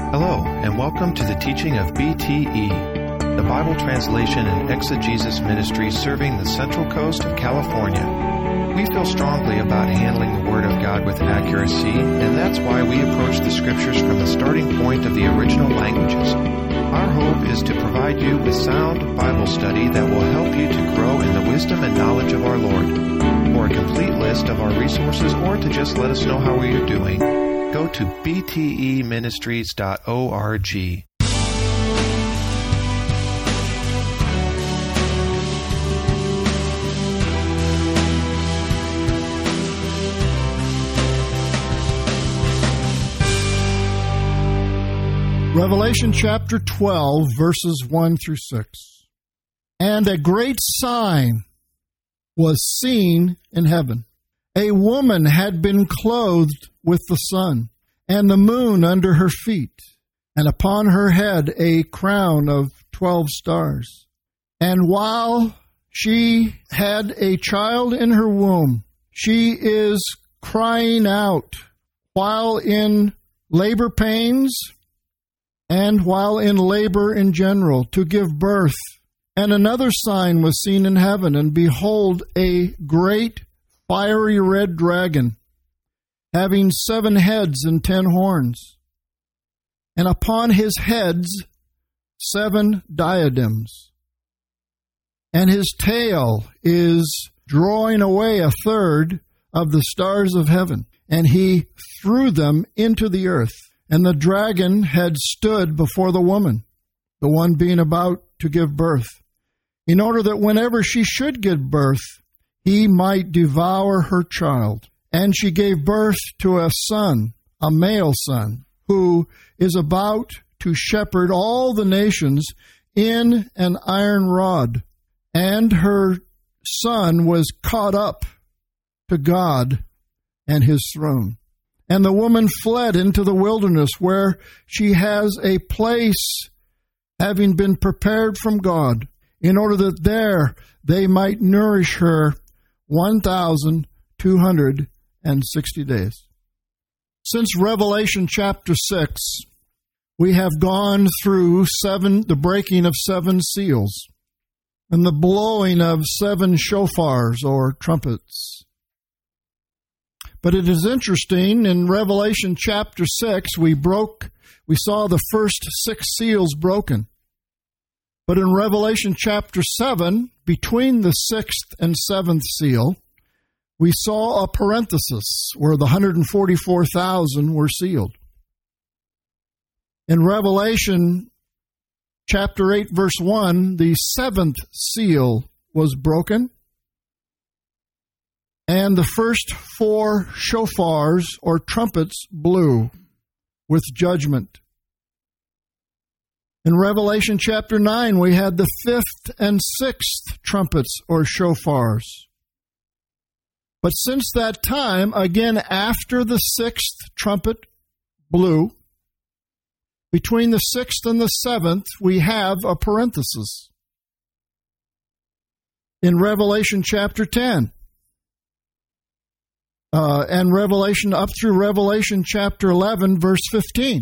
Hello, and welcome to the teaching of BTE, the Bible Translation and Exegesis Ministry serving the Central Coast of California. We feel strongly about handling the Word of God with accuracy, and that's why we approach the Scriptures from the starting point of the original languages. Our hope is to provide you with sound Bible study that will help you to grow in the wisdom and knowledge of our Lord. For a complete list of our resources or to just let us know how we are doing, go to bteministries.org. Revelation chapter 12, verses 1 through 6. And a great sign was seen in heaven. A woman had been clothed with the sun, and the moon under her feet, and upon her head a crown of 12 stars. And while she had a child in her womb, she is crying out while in labor pains, and while in labor in general, to give birth. And another sign was seen in heaven, and behold, a great fiery red dragon, having 7 heads and 10 horns, and upon his heads 7 diadems. And his tail is drawing away a third of the stars of heaven, and he threw them into the earth. And the dragon had stood before the woman, the one being about to give birth, in order that whenever she should give birth, he might devour her child. And she gave birth to a son, a male son, who is about to shepherd all the nations in an iron rod. And her son was caught up to God and his throne. And the woman fled into the wilderness, where she has a place having been prepared from God, in order that there they might nourish her 1,260 days. Since Revelation chapter 6, we have gone through the breaking of 7 seals and the blowing of 7 shofars or trumpets. But it is interesting, in Revelation chapter 6, we saw the first 6 seals broken. But in Revelation chapter 7, between the 6th and 7th seal, we saw a parenthesis where the 144,000 were sealed. In Revelation chapter 8, verse 1, the 7th seal was broken, and the first 4 shofars or trumpets blew with judgment. In Revelation chapter 9, we had the 5th and 6th trumpets or shofars. But since that time, again after the 6th trumpet blew, between the 6th and the 7th, we have a parenthesis. In Revelation chapter 10, and Revelation up through Revelation chapter 11, verse 15.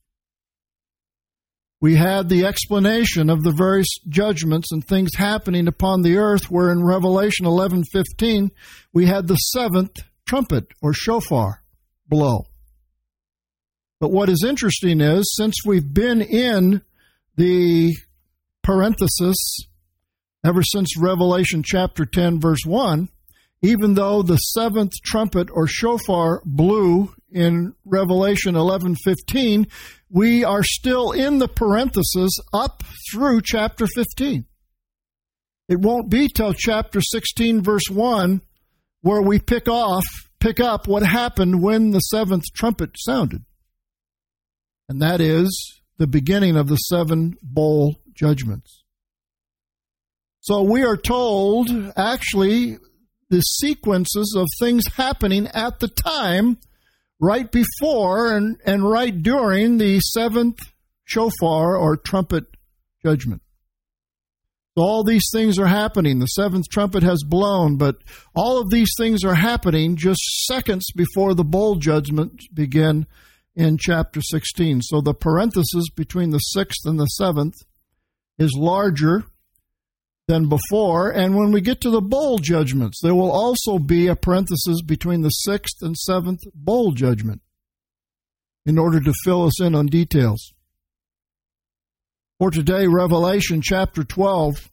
We had the explanation of the various judgments and things happening upon the earth, where in Revelation 11:15 we had the 7th trumpet or shofar blow. But what is interesting is, since we've been in the parenthesis ever since Revelation chapter 10, verse 1, even though the 7th trumpet or shofar blew in Revelation 11:15, we are still in the parenthesis up through chapter 15. It won't be till chapter 16, verse 1, where we pick up what happened when the 7th trumpet sounded. And that is the beginning of the 7 bowl judgments. So we are told, actually, the sequences of things happening at the time, right before and right during the 7th shofar or trumpet judgment. So all these things are happening. The 7th trumpet has blown, but all of these things are happening just seconds before the bowl judgment begin in chapter 16. So the parenthesis between the 6th and the 7th is larger than before. And when we get to the bowl judgments, there will also be a parenthesis between the 6th and 7th bowl judgment in order to fill us in on details. For today, Revelation chapter 12,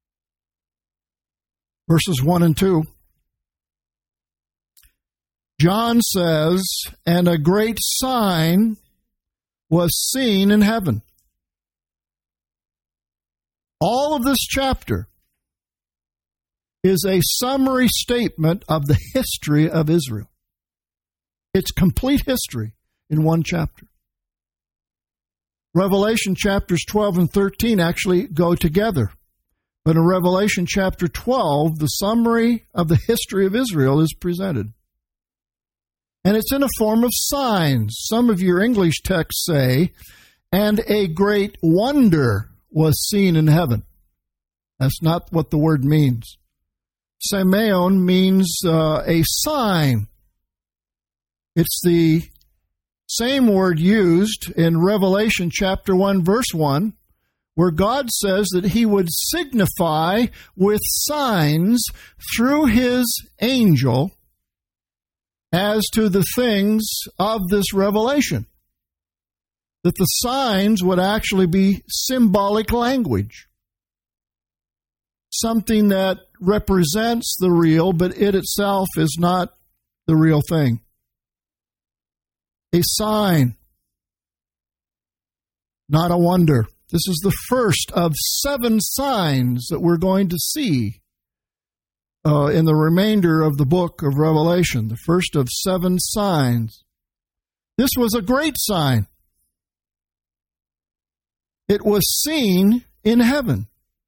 verses 1 and 2. John says, "And a great sign was seen in heaven." All of this chapter is a summary statement of the history of Israel. It's complete history in one chapter. Revelation chapters 12 and 13 actually go together. But in Revelation chapter 12, the summary of the history of Israel is presented. And it's in a form of signs. Some of your English texts say, "And a great wonder was seen in heaven." That's not what the word means. Semeion means a sign. It's the same word used in Revelation chapter 1, verse 1, where God says that He would signify with signs through His angel as to the things of this revelation. That the signs would actually be symbolic language. Something that represents the real, but it itself is not the real thing. A sign, not a wonder. This is the first of 7 signs that we're going to see in the remainder of the book of Revelation. The first of 7 signs. This was a great sign. It was seen in heaven.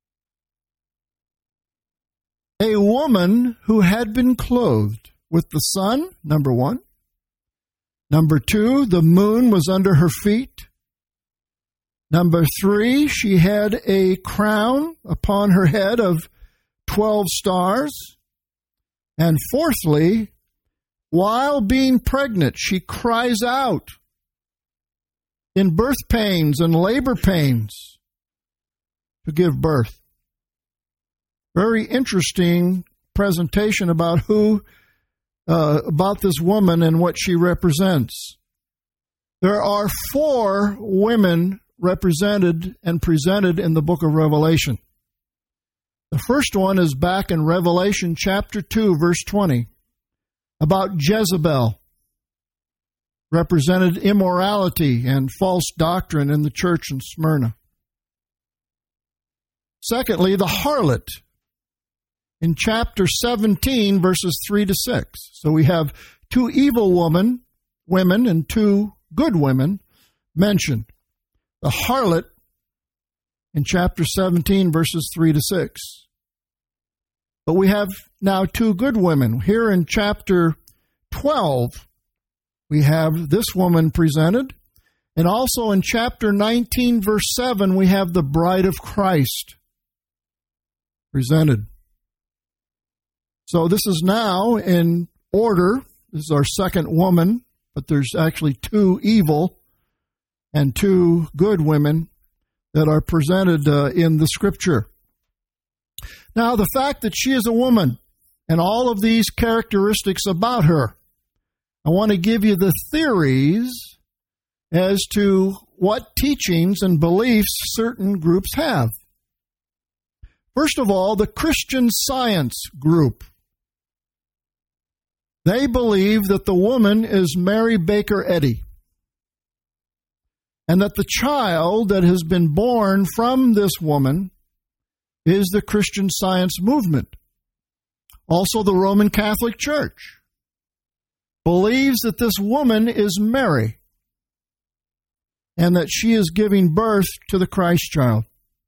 A woman who had been clothed with the sun, number 1. Number 2, the moon was under her feet. Number 3, she had a crown upon her head of 12 stars. And fourthly, while being pregnant, she cries out in birth pains and labor pains to give birth. Very interesting presentation about about this woman and what she represents. There are 4 women represented and presented in the book of Revelation. The first one is back in Revelation chapter 2, verse 20, about Jezebel, represented immorality and false doctrine in the church in Smyrna. Secondly, the harlot in chapter 17, verses 3 to 6. So we have 2 evil women and 2 good women mentioned. The harlot in chapter 17, verses 3 to 6. But we have now 2 good women. Here in chapter 12, we have this woman presented. And also in chapter 19, verse 7, we have the bride of Christ presented. So this is now in order. This is our second woman, but there's actually 2 evil and 2 good women that are presented in the Scripture. Now, the fact that she is a woman and all of these characteristics about her, I want to give you the theories as to what teachings and beliefs certain groups have. First of all, the Christian Science group. They believe that the woman is Mary Baker Eddy, and that the child that has been born from this woman is the Christian Science movement. Also, the Roman Catholic Church believes that this woman is Mary and that she is giving birth to the Christ child.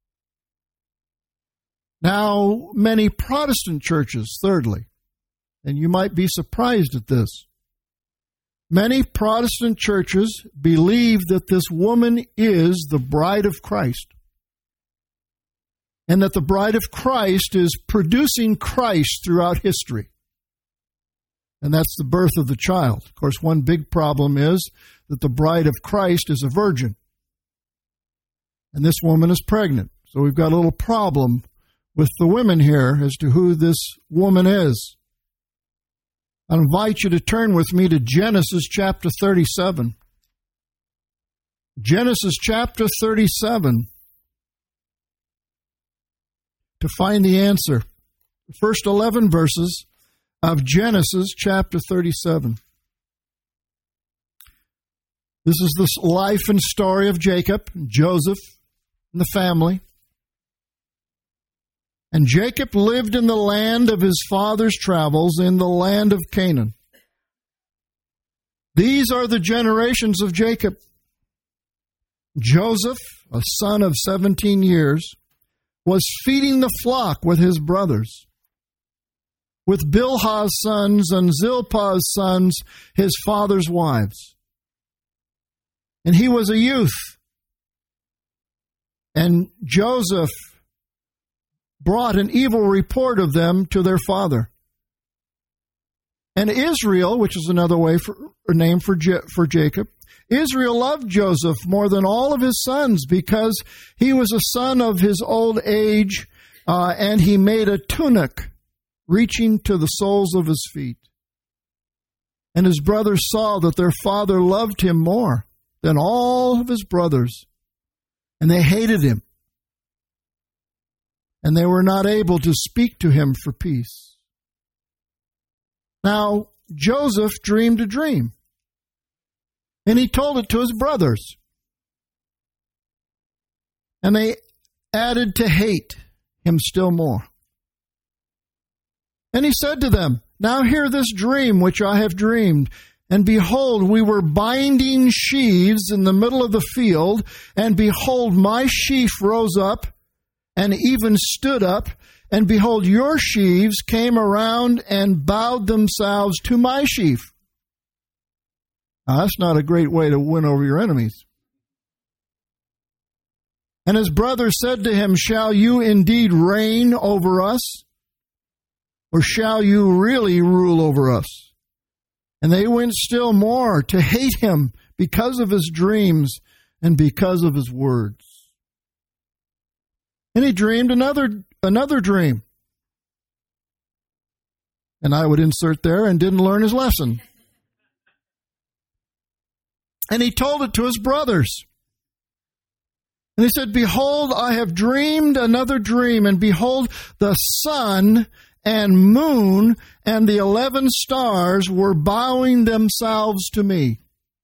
Now, many Protestant churches, thirdly, and you might be surprised at this, many Protestant churches believe that this woman is the bride of Christ, and that the bride of Christ is producing Christ throughout history. and that's the birth of the child. Of course, one big problem is that the bride of Christ is a virgin, and this woman is pregnant. So we've got a little problem with the women here as to who this woman is. I invite you to turn with me to Genesis chapter 37. Genesis chapter 37 to find the answer. The first 11 verses of Genesis chapter 37. This is the life and story of Jacob, Joseph, and the family. And Jacob lived in the land of his father's travels, in the land of Canaan. These are the generations of Jacob. Joseph, a son of 17 years, was feeding the flock with his brothers, with Bilhah's sons and Zilpah's sons, his father's wives. And he was a youth. And Joseph brought an evil report of them to their father. And Israel, which is another name for Jacob, Israel loved Joseph more than all of his sons because he was a son of his old age, and he made a tunic reaching to the soles of his feet. And his brothers saw that their father loved him more than all of his brothers, and they hated him. And they were not able to speak to him for peace. Now, Joseph dreamed a dream, and he told it to his brothers. And they added to hate him still more. And he said to them, "Now hear this dream which I have dreamed. And behold, we were binding sheaves in the middle of the field, and behold, my sheaf rose up, and even stood up, and behold, your sheaves came around and bowed themselves to my sheaf." Now, that's not a great way to win over your enemies. And his brother said to him, "Shall you indeed reign over us? Or shall you really rule over us?" And they went still more to hate him because of his dreams and because of his words. And he dreamed another dream. And I would insert there, and didn't learn his lesson. And he told it to his brothers. And he said, "Behold, I have dreamed another dream, and behold, the sun and moon and the 11 stars were bowing themselves to me."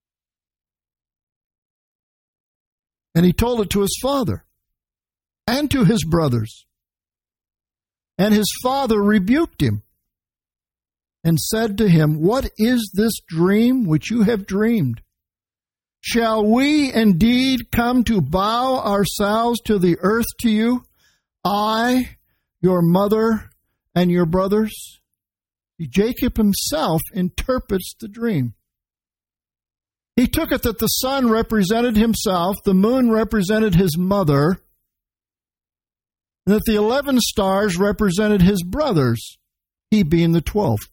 And he told it to his father and to his brothers. And his father rebuked him and said to him, "What is this dream which you have dreamed? Shall we indeed come to bow ourselves to the earth to you, I, your mother, and your brothers?" Jacob himself interprets the dream. He took it that the sun represented himself, the moon represented his mother, and that the 11 stars represented his brothers, he being the 12th.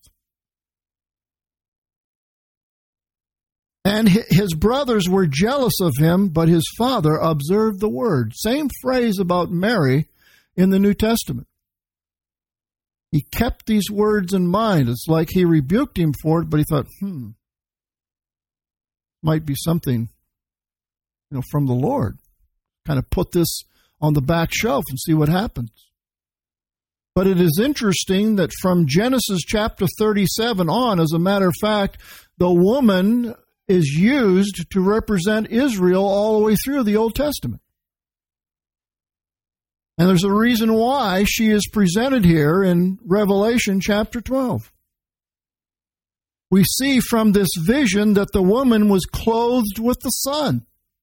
And his brothers were jealous of him, but his father observed the word. Same phrase about Mary in the New Testament. He kept these words in mind. It's like he rebuked him for it, but he thought, might be something, from the Lord. Kind of put this on the back shelf and see what happens. But it is interesting that from Genesis chapter 37 on, as a matter of fact, the woman is used to represent Israel all the way through the Old Testament. And there's a reason why she is presented here in Revelation chapter 12. We see from this vision that the woman was clothed with the sun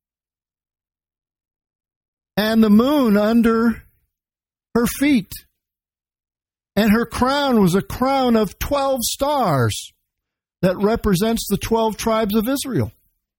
and the moon under her feet. And her crown was a crown of 12 stars that represents the 12 tribes of Israel.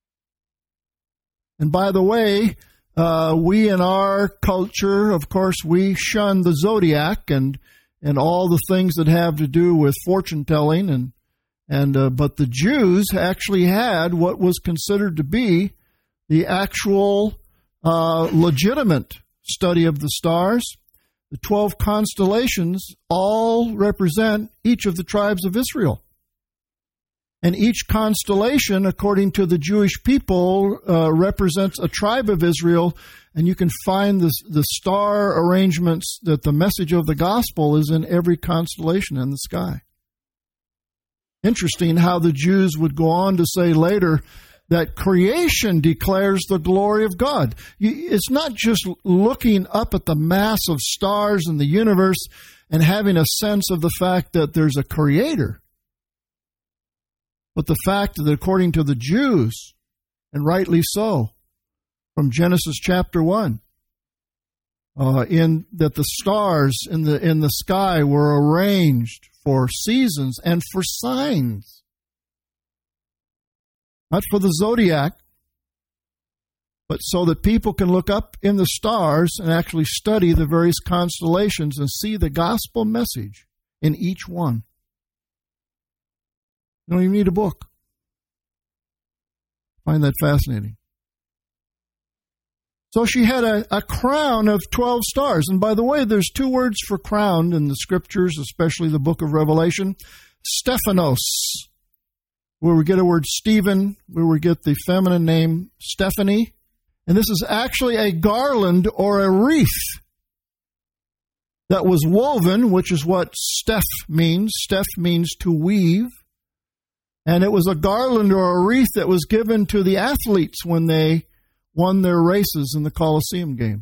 And by the way, we in our culture, of course, we shun the zodiac and all the things that have to do with fortune telling But the Jews actually had what was considered to be the actual legitimate study of the stars. The 12 constellations all represent each of the tribes of Israel. And each constellation, according to the Jewish people, represents a tribe of Israel. And you can find the star arrangements that the message of the gospel is in every constellation in the sky. Interesting how the Jews would go on to say later that creation declares the glory of God. It's not just looking up at the mass of stars in the universe and having a sense of the fact that there's a creator, but the fact that according to the Jews, and rightly so, from Genesis chapter 1, that the stars in the sky were arranged for seasons and for signs. Not for the zodiac, but so that people can look up in the stars and actually study the various constellations and see the gospel message in each one. You don't even need a book. I find that fascinating. So she had a crown of 12 stars. And by the way, there's two words for crown in the scriptures, especially the book of Revelation. Stephanos, where we get a word Stephen, where we get the feminine name Stephanie. And this is actually a garland or a wreath that was woven, which is what Steph means. Steph means to weave. And it was a garland or a wreath that was given to the athletes when they won their races in the Colosseum Games.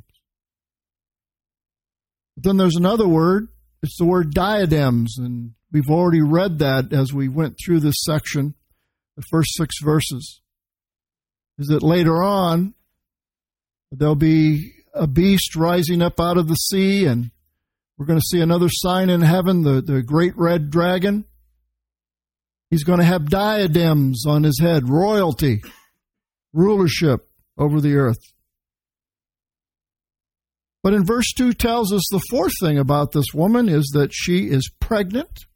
But then there's another word. It's the word diadems. And we've already read that as we went through this section, the first 6 verses. Is that later on, there'll be a beast rising up out of the sea, and we're going to see another sign in heaven, the great red dragon. He's going to have diadems on his head, royalty, rulership over the earth. But in verse 2 tells us the fourth thing about this woman is that she is pregnant.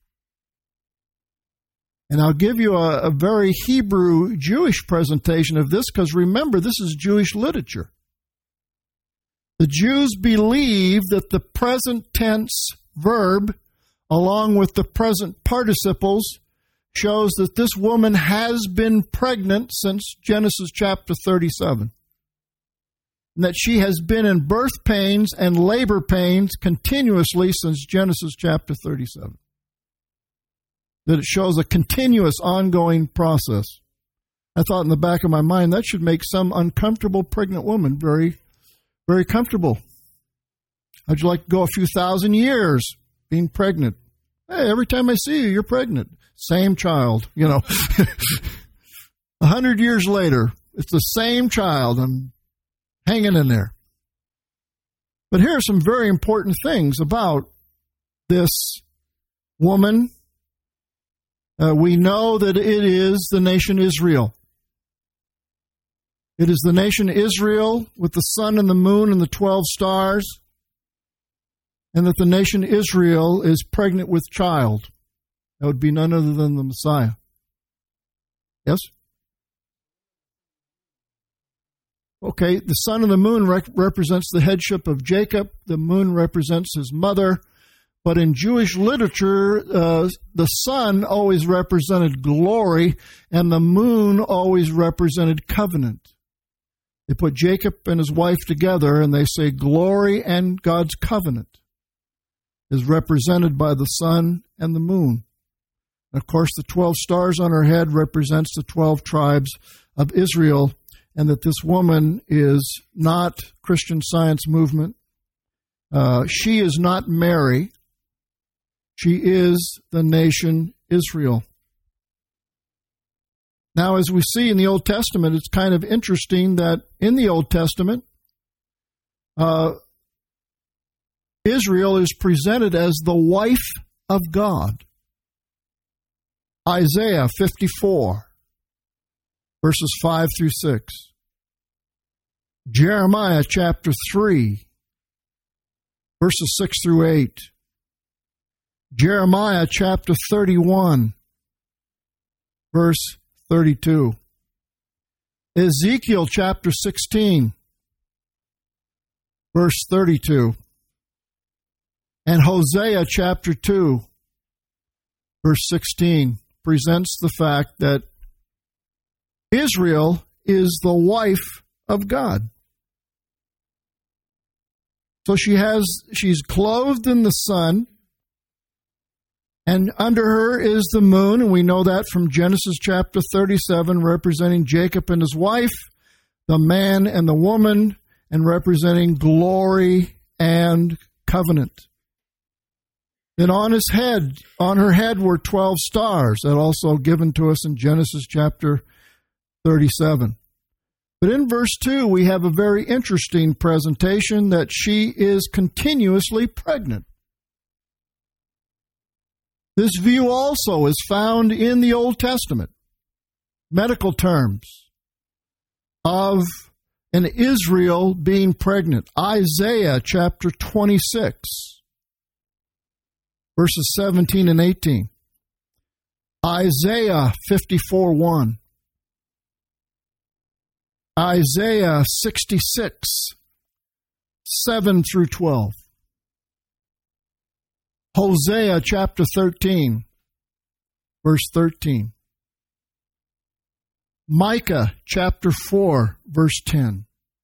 And I'll give you a very Hebrew Jewish presentation of this, because remember, this is Jewish literature. The Jews believe that the present tense verb, along with the present participles, shows that this woman has been pregnant since Genesis chapter 37. And that she has been in birth pains and labor pains continuously since Genesis chapter 37. That it shows a continuous, ongoing process. I thought in the back of my mind, that should make some uncomfortable pregnant woman very, very comfortable. How'd you like to go a few thousand years being pregnant? Hey, every time I see you, you're pregnant. Same child, 100 years later, it's the same child. I'm hanging in there. But here are some very important things about this woman. We know that it is the nation Israel. It is the nation Israel with the sun and the moon and the 12 stars, and that the nation Israel is pregnant with child. That would be none other than the Messiah. Yes? Okay, the sun and the moon represents the headship of Jacob. The moon represents his mother. But in Jewish literature, the sun always represented glory, and the moon always represented covenant. They put Jacob and his wife together, and they say glory and God's covenant is represented by the sun and the moon. And of course, the 12 stars on her head represents the 12 tribes of Israel, and that this woman is not Christian Science movement. She is not Mary. She is the nation Israel. Now, as we see in the Old Testament, it's kind of interesting that in the Old Testament, Israel is presented as the wife of God. Isaiah 54, verses 5 through 6. Jeremiah chapter 3, verses 6 through 8. Jeremiah chapter 31, verse 32. Ezekiel chapter 16, verse 32. And Hosea chapter 2, verse 16, presents the fact that Israel is the wife of God. So she's clothed in the sun, and under her is the moon, and we know that from Genesis chapter 37, representing Jacob and his wife, the man and the woman, and representing glory and covenant. Then on her head were 12 stars, that also given to us in Genesis chapter 37. But in verse 2, we have a very interesting presentation that she is continuously pregnant. This view also is found in the Old Testament, medical terms, of an Israel being pregnant. Isaiah chapter 26, verses 17 and 18. Isaiah 54:1. Isaiah 66, 7 through 12. Hosea chapter 13, verse 13. Micah chapter 4, verse 10.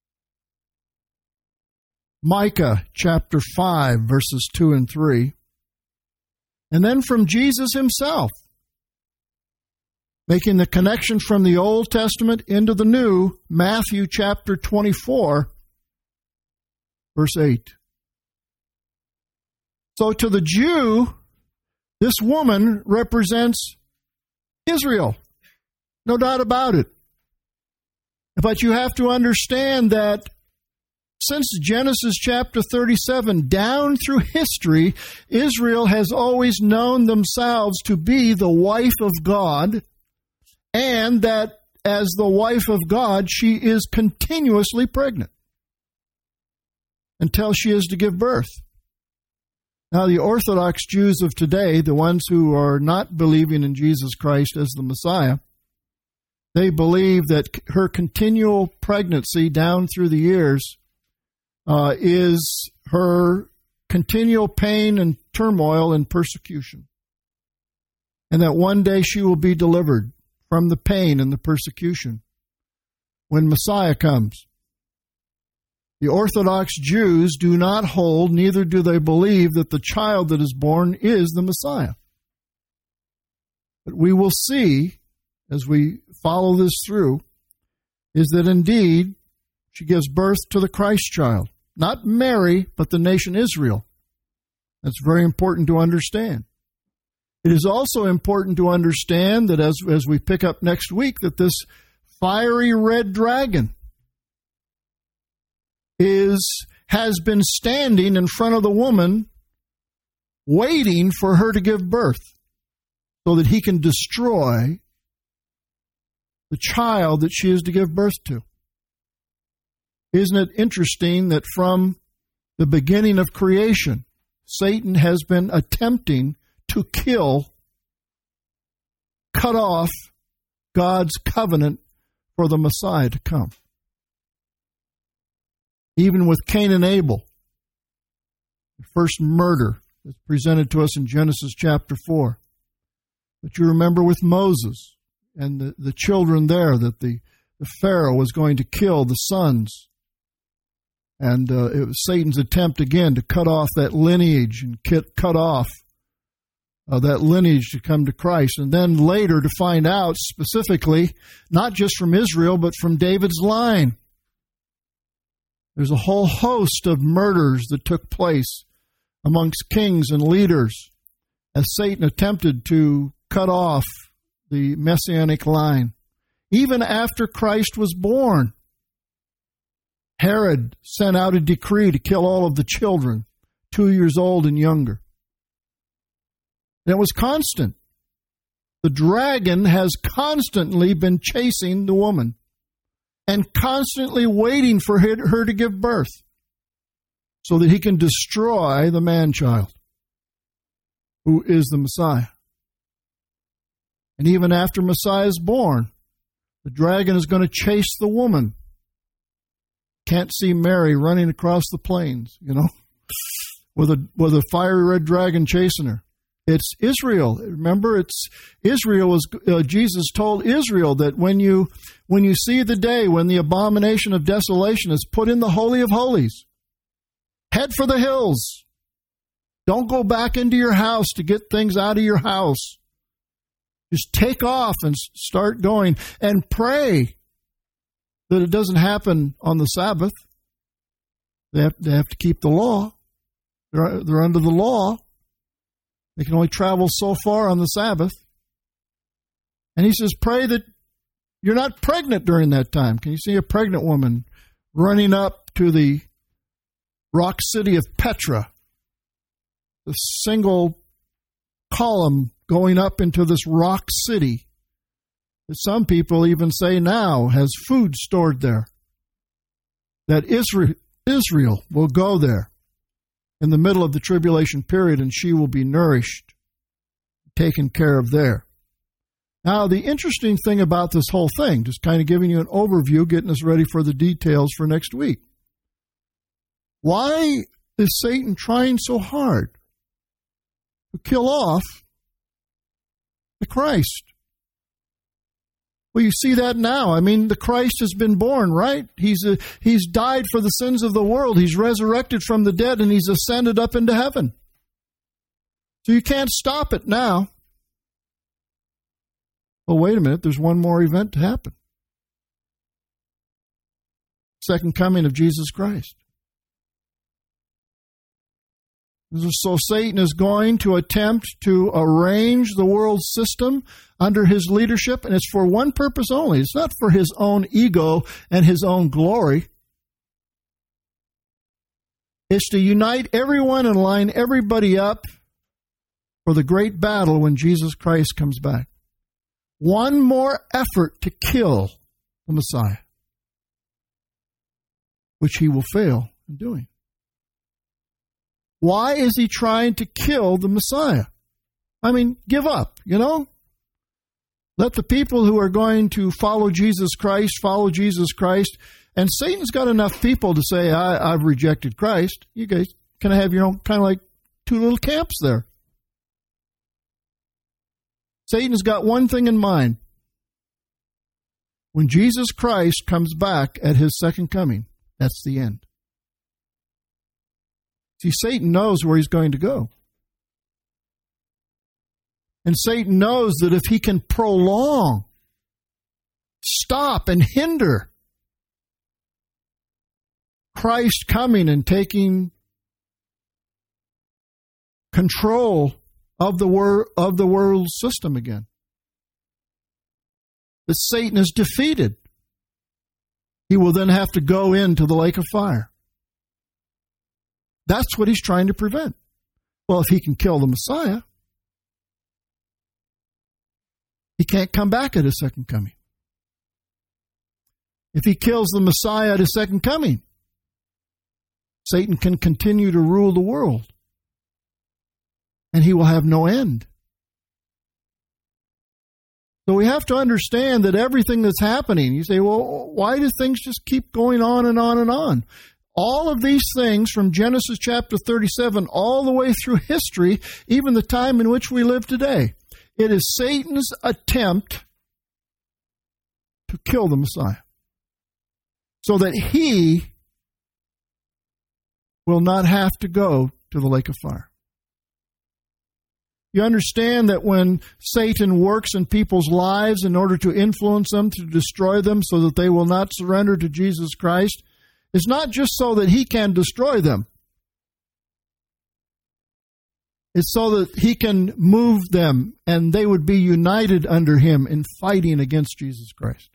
Micah chapter 5, verses 2 and 3. And then from Jesus himself, making the connection from the Old Testament into the New, Matthew chapter 24, verse 8. So to the Jew, this woman represents Israel. No doubt about it. But you have to understand that since Genesis chapter 37 down through history, Israel has always known themselves to be the wife of God, and that as the wife of God, she is continuously pregnant until she is to give birth. Now, the Orthodox Jews of today, the ones who are not believing in Jesus Christ as the Messiah, they believe that her continual pregnancy down through the years is her continual pain and turmoil and persecution, and that one day she will be delivered from the pain and the persecution when Messiah comes. The Orthodox Jews do not hold, neither do they believe, that the child that is born is the Messiah. But we will see, as we follow this through, is that indeed she gives birth to the Christ child. Not Mary, but the nation Israel. That's very important to understand. It is also important to understand that as we pick up next week, that this fiery red dragon has been standing in front of the woman, waiting for her to give birth, so that he can destroy the child that she is to give birth to. Isn't it interesting that from the beginning of creation, Satan has been attempting to cut off God's covenant for the Messiah to come? Even with Cain and Abel, the first murder that's presented to us in Genesis chapter 4. But you remember with Moses and the children there, that the Pharaoh was going to kill the sons. And it was Satan's attempt again to cut off that lineage and cut off that lineage to come to Christ. And then later to find out specifically, not just from Israel, but from David's line. There's a whole host of murders that took place amongst kings and leaders as Satan attempted to cut off the messianic line. Even after Christ was born, Herod sent out a decree to kill all of the children, 2 years old and younger. And it was constant. The dragon has constantly been chasing the woman and constantly waiting for her to give birth so that he can destroy the man-child who is the Messiah. And even after Messiah is born, the dragon is going to chase the woman. Can't see Mary running across the plains, with a fiery red dragon chasing her. It's Israel. Remember, it's Israel. Jesus told Israel that when you see the day when the abomination of desolation is put in the Holy of Holies, head for the hills. Don't go back into your house to get things out of your house. Just take off and start going and pray that it doesn't happen on the Sabbath. They have to keep the law. They're under the law. They can only travel so far on the Sabbath. And he says, pray that you're not pregnant during that time. Can you see a pregnant woman running up to the rock city of Petra? The single column going up into this rock city that some people even say now has food stored there. That Israel will go there in the middle of the tribulation period, and she will be nourished, taken care of there. Now, the interesting thing about this whole thing, just kind of giving you an overview, getting us ready for the details for next week. Why is Satan trying so hard to kill off the Christ? Well, you see that now. I mean, the Christ has been born, right? He's died for the sins of the world. He's resurrected from the dead, and he's ascended up into heaven. So you can't stop it now. Well, wait a minute. There's one more event to happen. Second coming of Jesus Christ. So Satan is going to attempt to arrange the world system under his leadership, and it's for one purpose only. It's not for his own ego and his own glory. It's to unite everyone and line everybody up for the great battle when Jesus Christ comes back. One more effort to kill the Messiah, which he will fail in doing. Why is he trying to kill the Messiah? I mean, give up, Let the people who are going to follow Jesus Christ. And Satan's got enough people to say, I've rejected Christ. You guys can have your own, kind of like two little camps there. Satan's got one thing in mind. When Jesus Christ comes back at his second coming, that's the end. See, Satan knows where he's going to go. And Satan knows that if he can prolong, stop, and hinder Christ coming and taking control of the world system again, that Satan is defeated, he will then have to go into the lake of fire. That's what he's trying to prevent. Well, if he can kill the Messiah, he can't come back at his second coming. If he kills the Messiah at his second coming, Satan can continue to rule the world, and he will have no end. So we have to understand that everything that's happening, you say, well, why do things just keep going on and on and on? All of these things from Genesis chapter 37 all the way through history, even the time in which we live today, it is Satan's attempt to kill the Messiah so that he will not have to go to the lake of fire. You understand that when Satan works in people's lives in order to influence them, to destroy them so that they will not surrender to Jesus Christ, it's not just so that he can destroy them. It's so that he can move them and they would be united under him in fighting against Jesus Christ.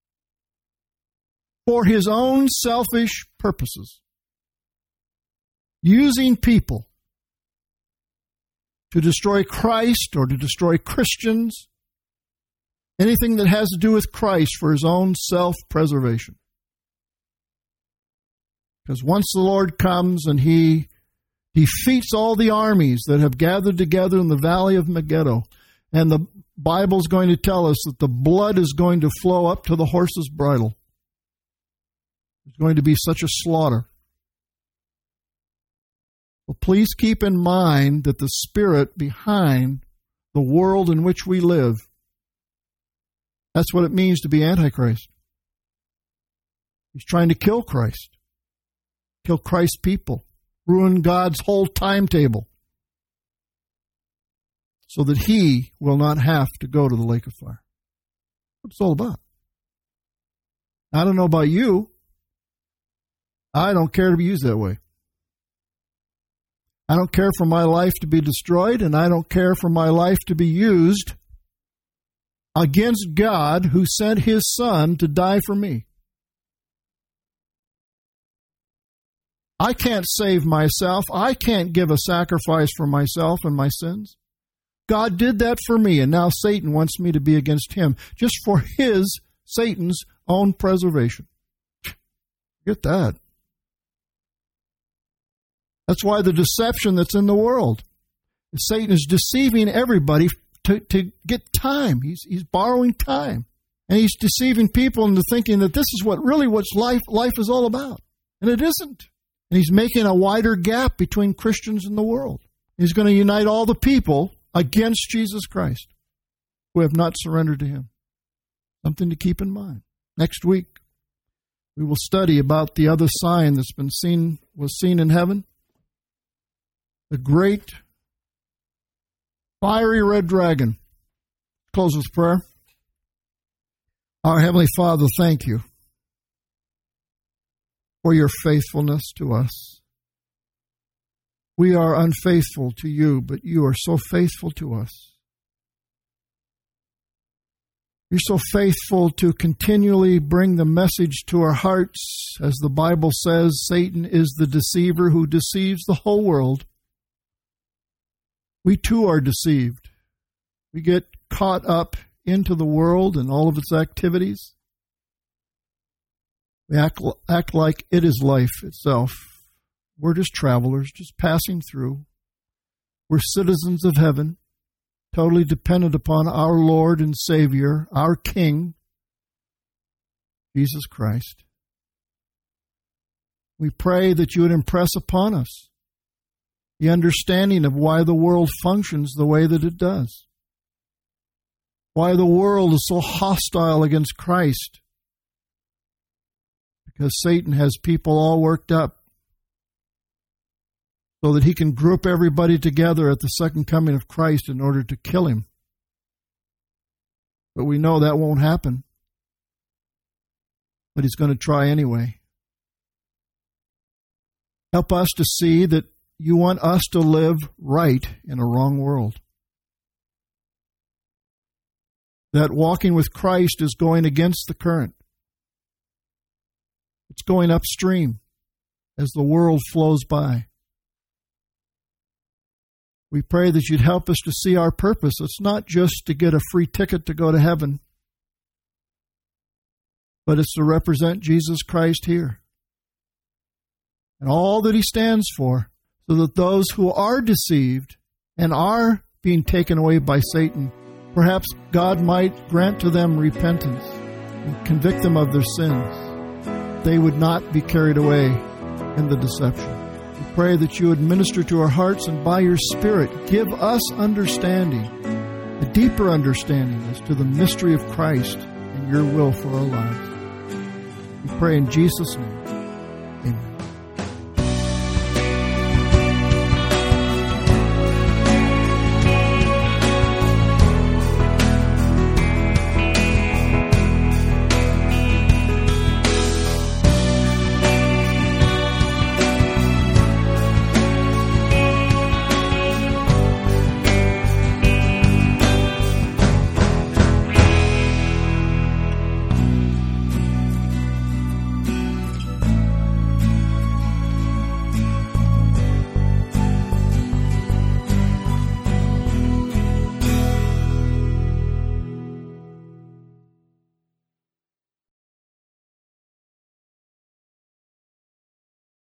For his own selfish purposes. Using people to destroy Christ or to destroy Christians. Anything that has to do with Christ for his own self-preservation. Because once the Lord comes and he defeats all the armies that have gathered together in the valley of Megiddo, And the Bible's going to tell us that the blood is going to flow up to the horse's bridle. There's going to be such a slaughter. Well, please keep in mind that the spirit behind the world in which we live, that's what it means to be Antichrist. He's trying to kill Christ, kill Christ's people, ruin God's whole timetable so that he will not have to go to the lake of fire. What it's all about. I don't know about you. I don't care to be used that way. I don't care for my life to be destroyed, and I don't care for my life to be used against God who sent his Son to die for me. I can't save myself. I can't give a sacrifice for myself and my sins. God did that for me, and now Satan wants me to be against him just for Satan's own preservation. Get that. That's why the deception that's in the world. Satan is deceiving everybody to get time. He's borrowing time. And he's deceiving people into thinking that this is what life is all about. And it isn't. And he's making a wider gap between Christians and the world. He's going to unite all the people against Jesus Christ who have not surrendered to him. Something to keep in mind. Next week, we will study about the other sign that's was seen in heaven. The great fiery red dragon. Close with prayer. Our Heavenly Father, thank you for your faithfulness to us. We are unfaithful to you, but you are so faithful to us. You're so faithful to continually bring the message to our hearts. As the Bible says, Satan is the deceiver who deceives the whole world. We too are deceived. We get caught up into the world and all of its activities. We act like it is life itself. We're just travelers, just passing through. We're citizens of heaven, totally dependent upon our Lord and Savior, our King, Jesus Christ. We pray that you would impress upon us the understanding of why the world functions the way that it does. Why the world is so hostile against Christ. Because Satan has people all worked up so that he can group everybody together at the second coming of Christ in order to kill him. But we know that won't happen. But he's going to try anyway. Help us to see that you want us to live right in a wrong world. That walking with Christ is going against the current. It's going upstream as the world flows by. We pray that you'd help us to see our purpose. It's not just to get a free ticket to go to heaven, but it's to represent Jesus Christ here and all that he stands for, so that those who are deceived and are being taken away by Satan, perhaps God might grant to them repentance and convict them of their sins. They would not be carried away in the deception. We pray that you would minister to our hearts, and by your Spirit give us understanding, a deeper understanding as to the mystery of Christ and your will for our lives. We pray in Jesus' name. Amen.